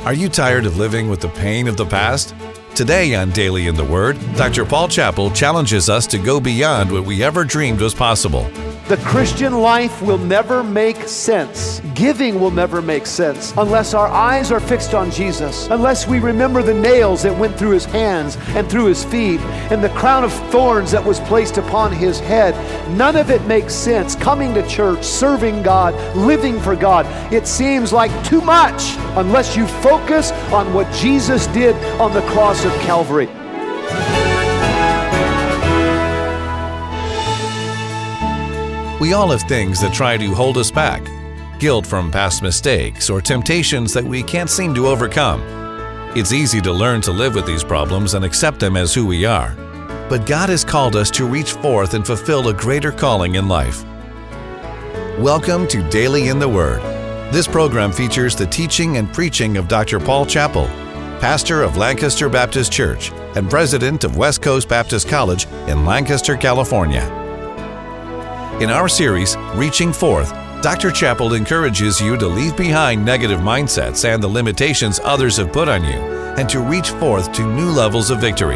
Are you tired of living with the pain of the past? Today on Daily in the Word, Dr. Paul Chappell challenges us to go beyond what we ever dreamed was possible. The Christian life will never make sense. Giving will never make sense unless our eyes are fixed on Jesus, unless we remember the nails that went through his hands and through his feet and the crown of thorns that was placed upon his head. None of it makes sense. Coming to church, serving God, living for God, it seems like too much unless you focus on what Jesus did on the cross of Calvary. We all have things that try to hold us back. Guilt from past mistakes or temptations that we can't seem to overcome. It's easy to learn to live with these problems and accept them as who we are. But God has called us to reach forth and fulfill a greater calling in life. Welcome to Daily in the Word. This program features the teaching and preaching of Dr. Paul Chappell, pastor of Lancaster Baptist Church and president of West Coast Baptist College in Lancaster, California. In our series, Reaching Forth, Dr. Chappell encourages you to leave behind negative mindsets and the limitations others have put on you, and to reach forth to new levels of victory.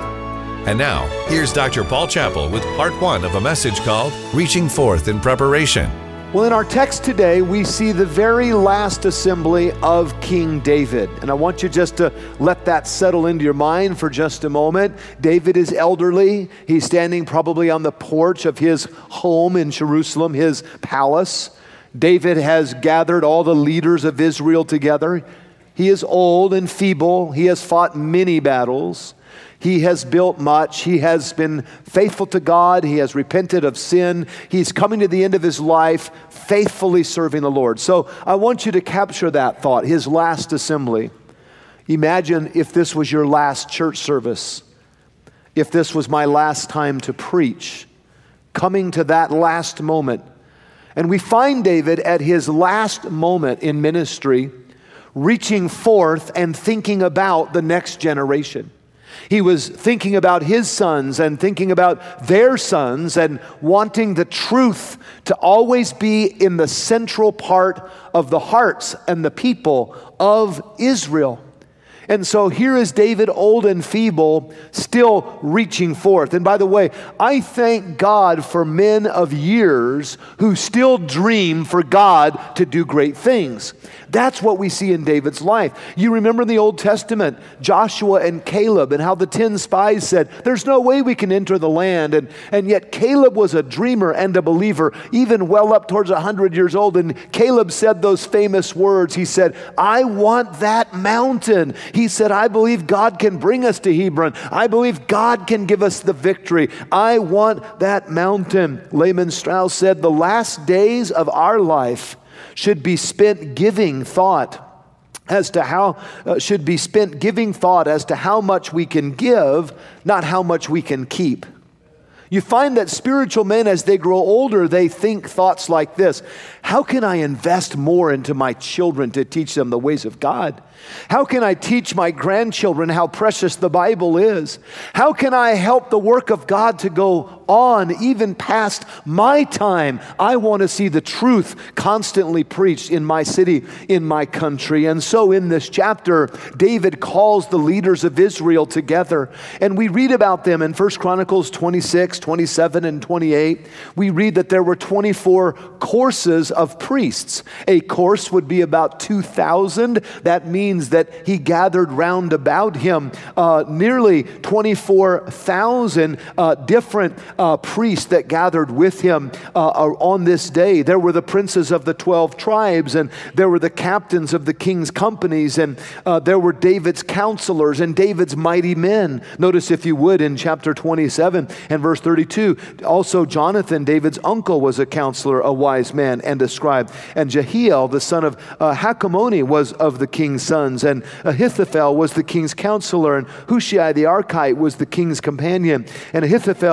And now, here's Dr. Paul Chappell with part 1 of a message called Reaching Forth in Preparation. Well, in our text today, we see the very last assembly of King David. And I want you just to let that settle into your mind for just a moment. David is elderly. He's standing probably on the porch of his home in Jerusalem, his palace. David has gathered all the leaders of Israel together. He is old and feeble. He has fought many battles. He has built much. He has been faithful to God. He has repented of sin. He's coming to the end of his life faithfully serving the Lord. So I want you to capture that thought, his last assembly. Imagine if this was your last church service, if this was my last time to preach, coming to that last moment. And we find David at his last moment in ministry, reaching forth and thinking about the next generation. He was thinking about his sons and thinking about their sons and wanting the truth to always be in the central part of the hearts and the people of Israel. And so here is David, old and feeble, still reaching forth. And by the way, I thank God for men of years who still dream for God to do great things. That's what we see in David's life. You remember in the Old Testament, Joshua and Caleb, and how the 10 spies said, there's no way we can enter the land. And yet Caleb was a dreamer and a believer, even well up towards 100 years old. And Caleb said those famous words. He said, I want that mountain. He said, I believe God can bring us to Hebron. I believe God can give us the victory. I want that mountain. Lehman Strauss said, the last days of our life should be spent giving thought as to how much we can give, not how much we can keep. You find that spiritual men, as they grow older, they think thoughts like this. How can I invest more into my children to teach them the ways of God? How can I teach my grandchildren how precious the Bible is? How can I help the work of God to go on even past my time? I want to see the truth constantly preached in my city, in my country. And so in this chapter, David calls the leaders of Israel together. And we read about them in 1 Chronicles 26, 27, and 28. We read that there were 24 courses of priests. A course would be about 2,000. That means that he gathered round about him nearly 24,000 different priests that gathered with him on this day. There were the princes of the 12 tribes, and there were the captains of the king's companies, and there were David's counselors and David's mighty men. Notice, if you would, in chapter 27 and verse 32, also Jonathan, David's uncle, was a counselor, a wise man, and a scribe. And Jehiel, the son of Hachmoni, was of the king's sons. And Ahithophel was the king's counselor, and Hushai the Archite was the king's companion. And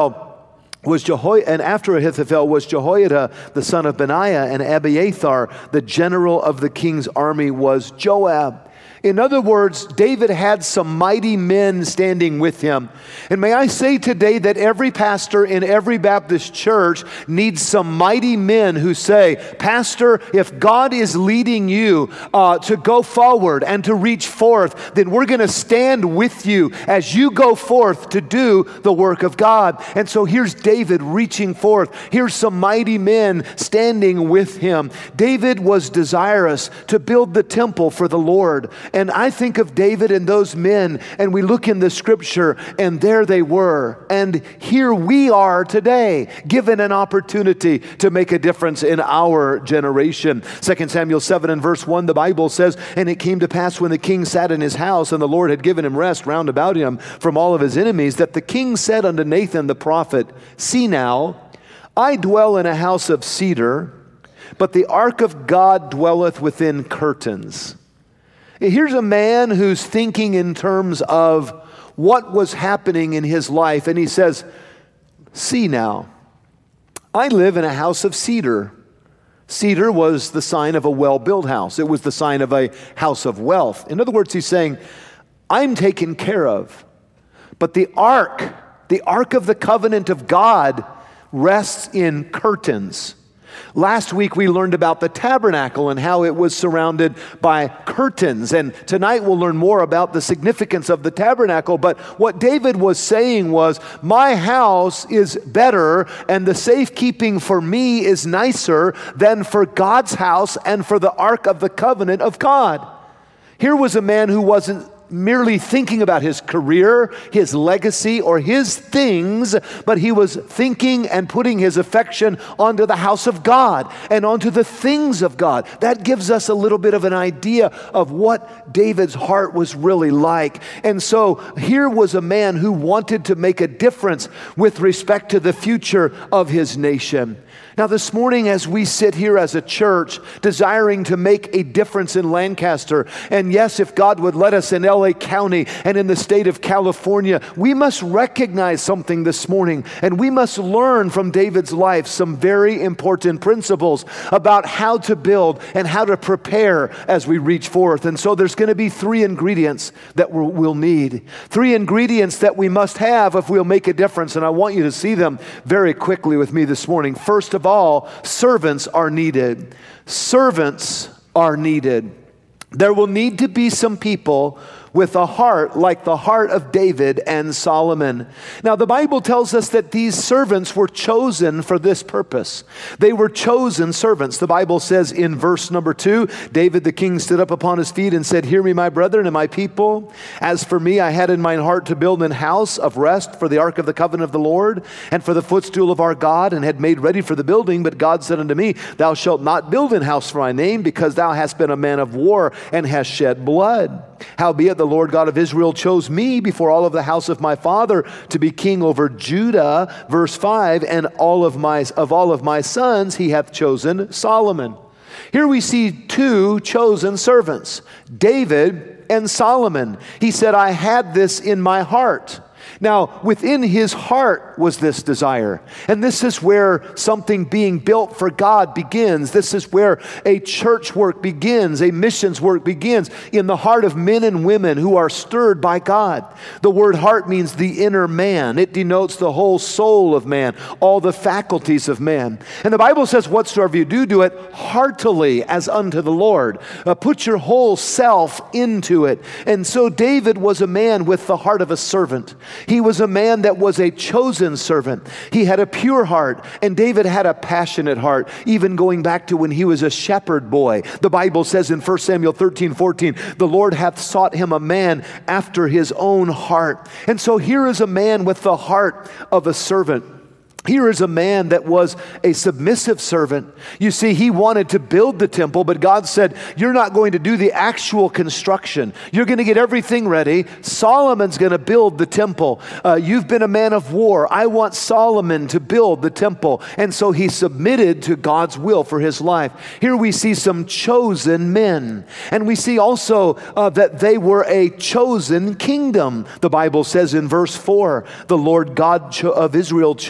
after Ahithophel was Jehoiada, the son of Benaiah, and Abiathar, the general of the king's army, was Joab. In other words, David had some mighty men standing with him. And may I say today that every pastor in every Baptist church needs some mighty men who say, Pastor, if God is leading you to go forward and to reach forth, then we're going to stand with you as you go forth to do the work of God. And so here's David reaching forth. Here's some mighty men standing with him. David was desirous to build the temple for the Lord. And I think of David and those men, and we look in the scripture, and there they were. And here we are today, given an opportunity to make a difference in our generation. 2 Samuel 7 and verse 1, the Bible says, "And it came to pass when the king sat in his house, and the Lord had given him rest round about him from all of his enemies, that the king said unto Nathan the prophet, See now, I dwell in a house of cedar, but the ark of God dwelleth within curtains." Here's a man who's thinking in terms of what was happening in his life, and he says, see now, I live in a house of cedar. Cedar was the sign of a well-built house. It was the sign of a house of wealth. In other words, he's saying, I'm taken care of. But the ark of the covenant of God rests in curtains. Last week we learned about the tabernacle and how it was surrounded by curtains. And tonight we'll learn more about the significance of the tabernacle. But what David was saying was, my house is better and the safekeeping for me is nicer than for God's house and for the ark of the covenant of God. Here was a man who wasn't merely thinking about his career, his legacy, or his things, but he was thinking and putting his affection onto the house of God and onto the things of God. That gives us a little bit of an idea of what David's heart was really like. And so here was a man who wanted to make a difference with respect to the future of his nation. Now this morning, as we sit here as a church desiring to make a difference in Lancaster, and yes, if God would let us in LA County and in the state of California, we must recognize something this morning, and we must learn from David's life some very important principles about how to build and how to prepare as we reach forth. And so there's going to be three ingredients that we'll need. Three ingredients that we must have if we'll make a difference, and I want you to see them very quickly with me this morning. First of all, servants are needed. Servants are needed. There will need to be some people with a heart like the heart of David and Solomon. Now, the Bible tells us that these servants were chosen for this purpose. They were chosen servants. The Bible says in verse number 2, David the king stood up upon his feet and said, Hear me, my brethren and my people. As for me, I had in mine heart to build an house of rest for the ark of the covenant of the Lord and for the footstool of our God, and had made ready for the building. But God said unto me, Thou shalt not build an house for my name, because thou hast been a man of war and hast shed blood. Howbeit the Lord God of Israel chose me before all of the house of my father to be king over Judah. Verse 5, and all of my sons he hath chosen Solomon. Here we see two chosen servants, David and Solomon. He said, I had this in my heart. Now, within his heart was this desire. And this is where something being built for God begins. This is where a church work begins, a missions work begins, in the heart of men and women who are stirred by God. The word heart means the inner man. It denotes the whole soul of man, all the faculties of man. And the Bible says, whatsoever you do, do it heartily as unto the Lord. Put your whole self into it. And so David was a man with the heart of a servant. He was a man that was a chosen servant. He had a pure heart, and David had a passionate heart, even going back to when he was a shepherd boy. The Bible says in 1 Samuel 13:14, the Lord hath sought him a man after his own heart. And so here is a man with the heart of a servant. Here is a man that was a submissive servant. You see, he wanted to build the temple, but God said, you're not going to do the actual construction. You're going to get everything ready. Solomon's going to build the temple. You've been a man of war. I want Solomon to build the temple. And so he submitted to God's will for his life. Here we see some chosen men. And we see also that they were a chosen kingdom. The Bible says in verse 4, the Lord God of Israel chose me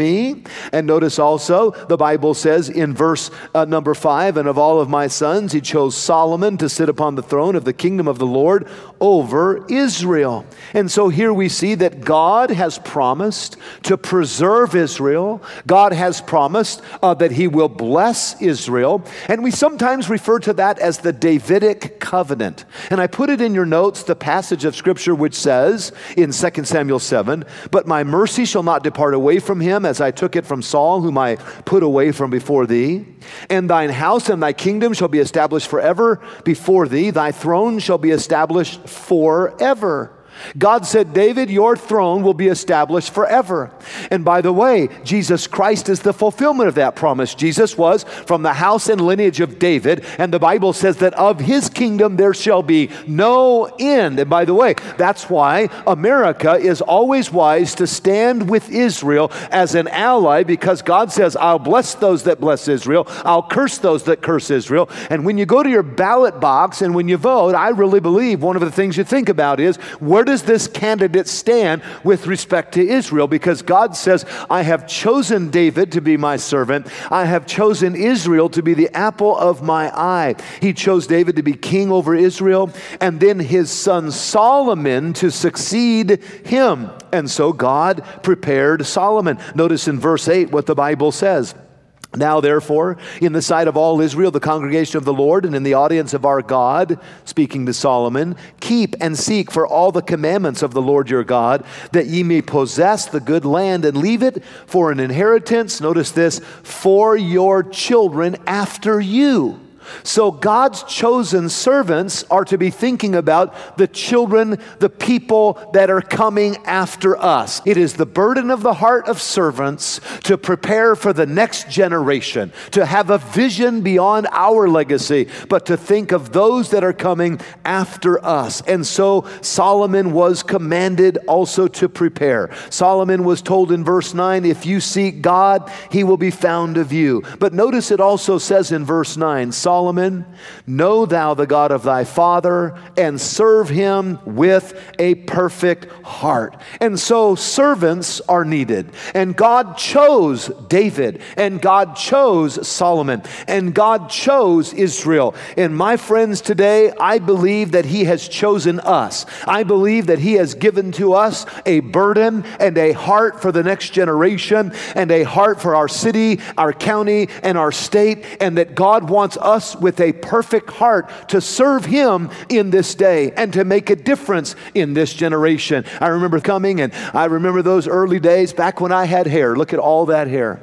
me. And notice also, the Bible says in verse number 5, and of all of my sons, he chose Solomon to sit upon the throne of the kingdom of the Lord over Israel. And so here we see that God has promised to preserve Israel. God has promised that he will bless Israel. And we sometimes refer to that as the Davidic covenant. And I put it in your notes, the passage of Scripture which says in 2 Samuel 7, but my mercy shall not depart away from him, as I took it from Saul, whom I put away from before thee. And thine house and thy kingdom shall be established forever before thee. Thy throne shall be established forever. God said, David, your throne will be established forever. And by the way, Jesus Christ is the fulfillment of that promise. Jesus was from the house and lineage of David, and the Bible says that of his kingdom there shall be no end. And by the way, that's why America is always wise to stand with Israel as an ally, because God says, I'll bless those that bless Israel, I'll curse those that curse Israel. And when you go to your ballot box and when you vote, I really believe one of the things you think about is, where does this candidate stand with respect to Israel? Because God says, I have chosen David to be my servant. I have chosen Israel to be the apple of my eye. He chose David to be king over Israel, and then his son Solomon to succeed him. And so God prepared Solomon. Notice in verse 8 what the Bible says. Now, therefore, in the sight of all Israel, the congregation of the Lord, and in the audience of our God, speaking to Solomon, keep and seek for all the commandments of the Lord your God, that ye may possess the good land and leave it for an inheritance, notice this, for your children after you. So God's chosen servants are to be thinking about the children, the people that are coming after us. It is the burden of the heart of servants to prepare for the next generation, to have a vision beyond our legacy, but to think of those that are coming after us. And so Solomon was commanded also to prepare. Solomon was told in verse 9, if you seek God, he will be found of you. But notice it also says in verse 9, Solomon, know thou the God of thy father, and serve him with a perfect heart. And so servants are needed. And God chose David, and God chose Solomon, and God chose Israel. And my friends, today, I believe that he has chosen us. I believe that he has given to us a burden and a heart for the next generation, and a heart for our city, our county, and our state, and that God wants us with a perfect heart to serve him in this day and to make a difference in this generation. I remember coming, and I remember those early days back when I had hair. Look at all that hair.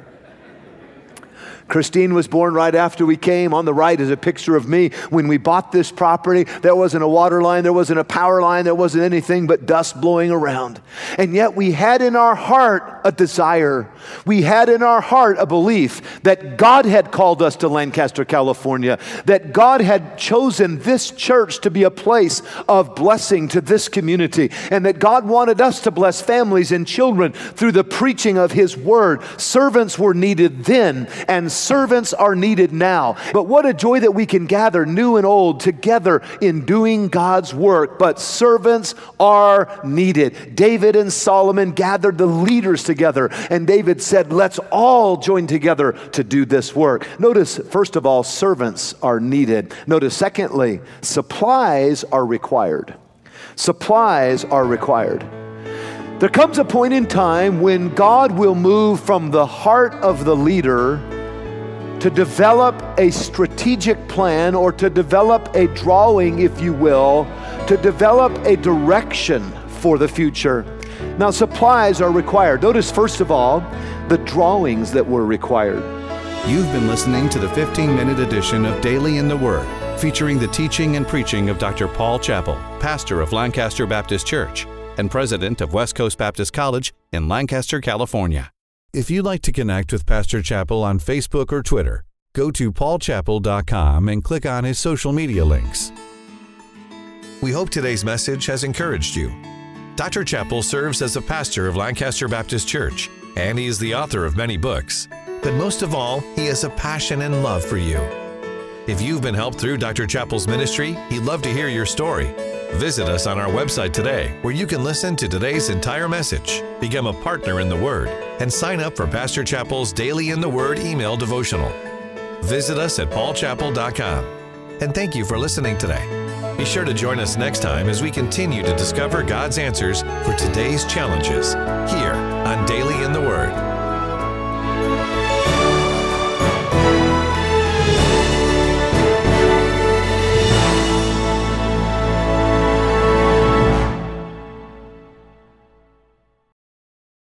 Christine was born right after we came. On the right is a picture of me when we bought this property. There wasn't a water line, there wasn't a power line, there wasn't anything but dust blowing around. And yet we had in our heart a desire. We had in our heart a belief that God had called us to Lancaster, California, that God had chosen this church to be a place of blessing to this community, and that God wanted us to bless families and children through the preaching of his word. Servants were needed then, and servants are needed now. But what a joy that we can gather, new and old, together in doing God's work. But servants are needed. David and Solomon gathered the leaders together, and David said, let's all join together to do this work. Notice, first of all, servants are needed. Notice, secondly, supplies are required. Supplies are required. There comes a point in time when God will move from the heart of the leader to develop a strategic plan, or to develop a drawing, if you will, to develop a direction for the future. Now, supplies are required. Notice, first of all, the drawings that were required. You've been listening to the 15-minute edition of Daily in the Word, featuring the teaching and preaching of Dr. Paul Chappell, pastor of Lancaster Baptist Church and president of West Coast Baptist College in Lancaster, California. If you'd like to connect with Pastor Chappell on Facebook or Twitter, go to paulchappell.com and click on his social media links. We hope today's message has encouraged you. Dr. Chappell serves as a pastor of Lancaster Baptist Church, and he is the author of many books. But most of all, he has a passion and love for you. If you've been helped through Dr. Chappell's ministry, he'd love to hear your story. Visit us on our website today, where you can listen to today's entire message, become a partner in the Word, and sign up for Pastor Chappell's Daily in the Word email devotional. Visit us at paulchappell.com. And thank you for listening today. Be sure to join us next time as we continue to discover God's answers for today's challenges here on Daily in the Word.